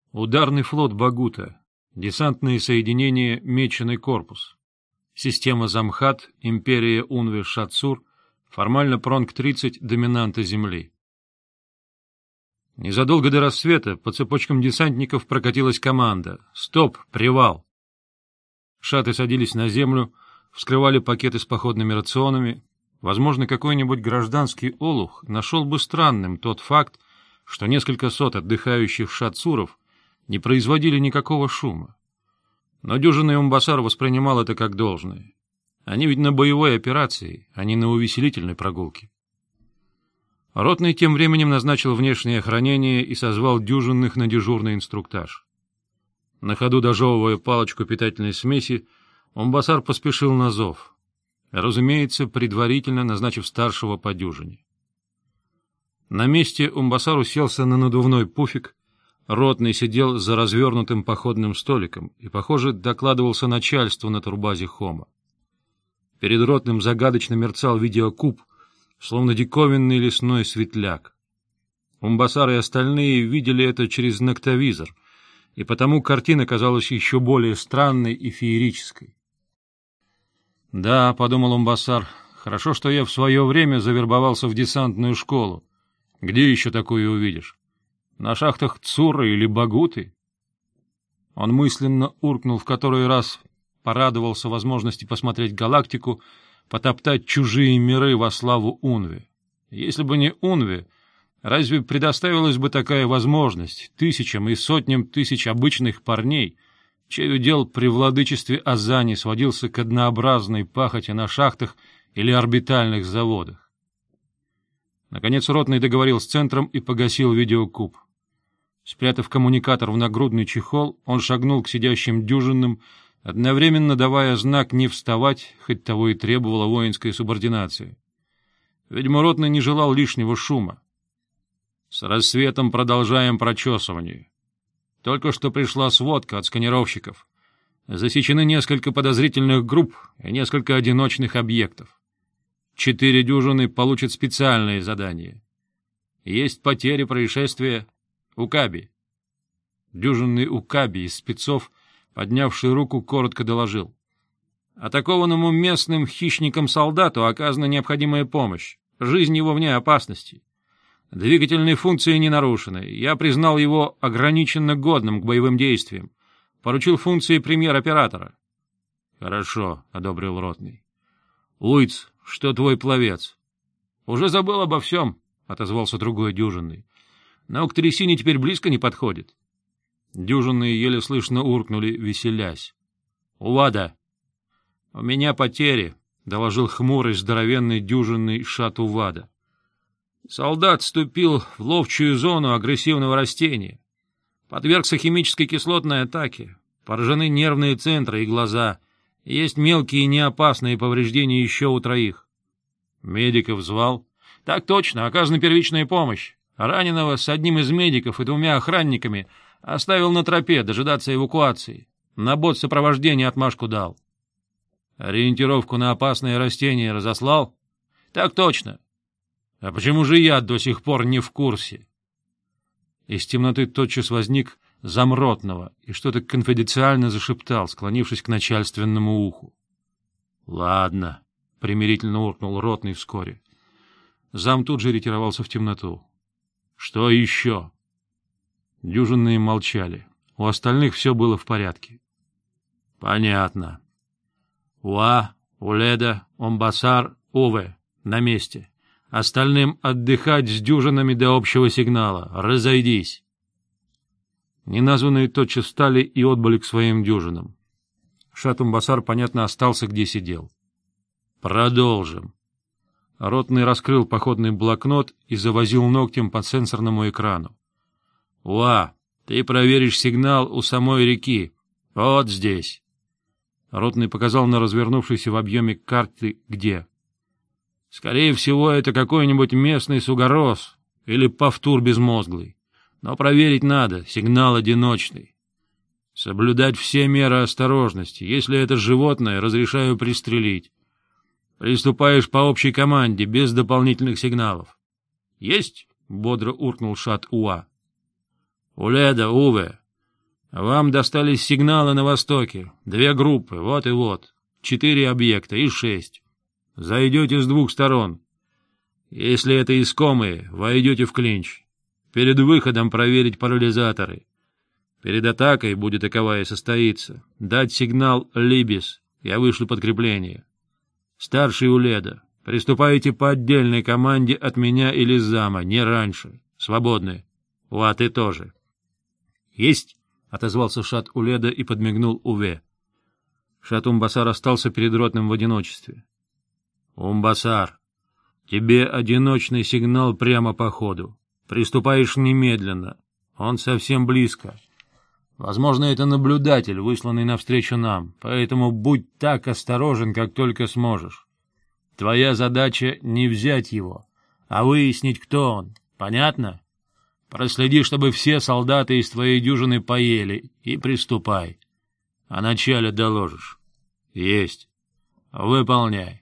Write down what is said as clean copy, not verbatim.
Ударный флот Багута, десантные соединения Меченый корпус, система Замхат, империя Унве-Шатсур, формально Пронг-30, доминанта Земли. Незадолго до рассвета по цепочкам десантников прокатилась команда «Стоп! Привал!». Шаты садились на землю, вскрывали пакеты с походными рационами. Возможно, какой-нибудь гражданский олух нашел бы странным тот факт, что несколько сот отдыхающих шатсуров не производили никакого шума. Но дюжинный Умбасар воспринимал это как должное. Они ведь на боевой операции, а не на увеселительной прогулке. Ротный тем временем назначил внешнее охранение и созвал дюжинных на дежурный инструктаж. На ходу дожевывая палочку питательной смеси, Умбасар поспешил на зов, разумеется, предварительно назначив старшего по дюжине. На месте Умбасар уселся на надувной пуфик, ротный сидел за развернутым походным столиком и, похоже, докладывался начальству на турбазе Хома. Перед ротным загадочно мерцал видеокуб, словно диковинный лесной светляк. Умбасар и остальные видели это через ноктовизор, и потому картина казалась еще более странной и феерической. «Да», — подумал Умбасар, — «хорошо, что я в свое время завербовался в десантную школу. Где еще такое увидишь? На шахтах Цуры или Багуты?» Он мысленно уркнул в который раз, порадовался возможности посмотреть галактику, потоптать чужие миры во славу Унве. Если бы не Унве, разве предоставилась бы такая возможность тысячам и сотням тысяч обычных парней, чей удел при владычестве Азани сводился к однообразной пахоте на шахтах или орбитальных заводах? Наконец ротный договорил с центром и погасил видеокуб. Спрятав коммуникатор в нагрудный чехол, он шагнул к сидящим дюжинным, одновременно давая знак не вставать, хоть того и требовала воинская субординация. Видимо, ротный не желал лишнего шума. «С рассветом продолжаем прочесывание. Только что пришла сводка от сканировщиков. Засечены несколько подозрительных групп и несколько одиночных объектов. 4 дюжины получат специальные задания. Есть потери, происшествия. Укаби». Дюжинный Укаби из спецов, поднявший руку, коротко доложил: атакованному местным хищникам-солдату оказана необходимая помощь. Жизнь его вне опасности. Двигательные функции не нарушены. Я признал его ограниченно годным к боевым действиям. Поручил функции премьер-оператора. — Хорошо, — одобрил ротный. — Уиц, что твой пловец? — Уже забыл обо всем, — отозвался другой дюжинный. — Но к трясине теперь близко не подходит. Дюжинные еле слышно уркнули, веселясь. — Увада! — У меня потери, — доложил хмурый здоровенный дюжинный шат Увада. Солдат вступил в ловчую зону агрессивного растения. Подвергся химической кислотной атаке. Поражены нервные центры и глаза. Есть мелкие и неопасные повреждения еще у 3. Медиков звал? — Так точно, оказана первичная помощь. Раненого с одним из медиков и 2 охранниками оставил на тропе дожидаться эвакуации. На бот сопровождения отмашку дал. — Ориентировку на опасные растения разослал? — Так точно. — А почему же я до сих пор не в курсе? Из темноты тотчас возник замротного и что-то конфиденциально зашептал, склонившись к начальственному уху. — Ладно, — примирительно уркнул ротный вскоре. Зам тут же ретировался в темноту. — Что еще? Дюжинные молчали. У остальных все было в порядке. — Понятно. Уа, Уледа, Умбасар, Уве на месте. Остальным отдыхать с дюжинами до общего сигнала. Разойдись. Неназванные тотчас встали и отбыли к своим дюжинам. Шат Умбасар, понятно, остался, где сидел. Продолжим. Ротный раскрыл походный блокнот и завозил ногтем по сенсорному экрану. — Уа, ты проверишь сигнал у самой реки. Вот здесь. Ротный показал на развернувшейся в объеме карты где. Скорее всего, это какой-нибудь местный сугорос или повтур безмозглый. Но проверить надо, сигнал одиночный. Соблюдать все меры осторожности. Если это животное, разрешаю пристрелить. Приступаешь по общей команде, без дополнительных сигналов. — Есть? — бодро уркнул шат Уа. — Уледа, Уве, Вам достались сигналы на востоке. 2 группы, вот и вот. 4 объекта и 6. Зайдете с 2 сторон. Если это искомые, войдете в клинч. Перед выходом проверить парализаторы. Перед атакой, будет таковая состоится, дать сигнал «Либис». Я вышлю подкрепление. Старший Уледа, приступаете по отдельной команде от меня или зама, не раньше. Свободны. А ты тоже. — Есть, — отозвался Шат Уледа и подмигнул Уве. Шат Умбасар остался перед ротным в одиночестве. — Умбасар, тебе одиночный сигнал прямо по ходу. Приступаешь немедленно. Он совсем близко. Возможно, это наблюдатель, высланный навстречу нам, поэтому будь так осторожен, как только сможешь. Твоя задача — не взять его, а выяснить, кто он. Понятно? Проследи, чтобы все солдаты из твоей дюжины поели, и приступай. О начале доложишь. Есть. Выполняй.